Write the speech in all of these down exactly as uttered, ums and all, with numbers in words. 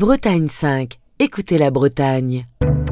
Bretagne cinq. Écoutez la Bretagne.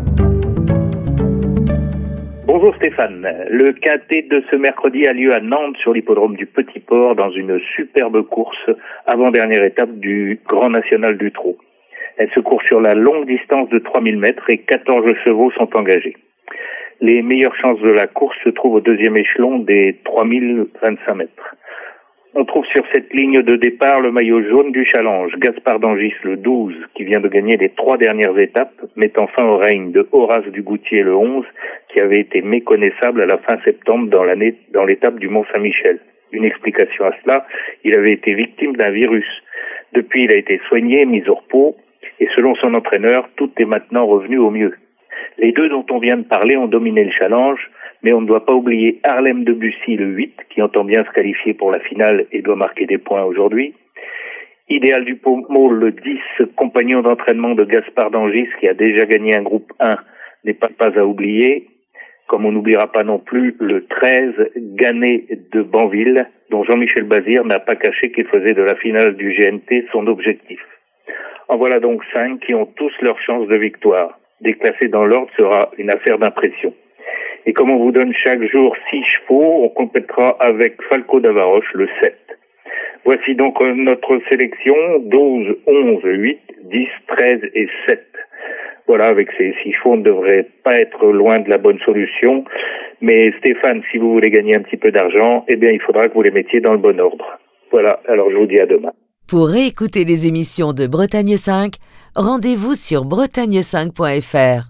Bonjour Stéphane. Le quintet de ce mercredi a lieu à Nantes sur l'hippodrome du Petit Port dans une superbe course avant-dernière étape du Grand National du Trot. Elle se court sur la longue distance de trois mille mètres et quatorze chevaux sont engagés. Les meilleures chances de la course se trouvent au deuxième échelon des trois mille vingt-cinq mètres. On trouve sur cette ligne de départ le maillot jaune du challenge, Gaspard d'Angis le douze, qui vient de gagner les trois dernières étapes, mettant fin au règne de Horace Dugoutier le onze, qui avait été méconnaissable à la fin septembre dans l'année, dans l'étape du Mont-Saint-Michel. Une explication à cela, il avait été victime d'un virus. Depuis, il a été soigné, mis au repos, et selon son entraîneur, tout est maintenant revenu au mieux. Les deux dont on vient de parler ont dominé le challenge, mais on ne doit pas oublier Harlem Debussy le huit, qui entend bien se qualifier pour la finale et doit marquer des points aujourd'hui. Idéal du Pommeau le dix, compagnon d'entraînement de Gaspard d'Angis, qui a déjà gagné un groupe un, n'est pas, pas à oublier. Comme on n'oubliera pas non plus le treize, Gannet de Banville, dont Jean-Michel Bazir n'a pas caché qu'il faisait de la finale du G N T son objectif. En voilà donc cinq qui ont tous leurs chances de victoire. Déclasser dans l'ordre sera une affaire d'impression. Et comme on vous donne chaque jour six chevaux, on complétera avec Falco d'Avaroche le sept. Voici donc notre sélection douze, onze, huit, dix, treize et sept. Voilà, avec ces six chevaux, on ne devrait pas être loin de la bonne solution. Mais Stéphane, si vous voulez gagner un petit peu d'argent, eh bien il faudra que vous les mettiez dans le bon ordre. Voilà, alors je vous dis à demain. Pour réécouter les émissions de Bretagne cinq, rendez-vous sur bretagne cinq point f r.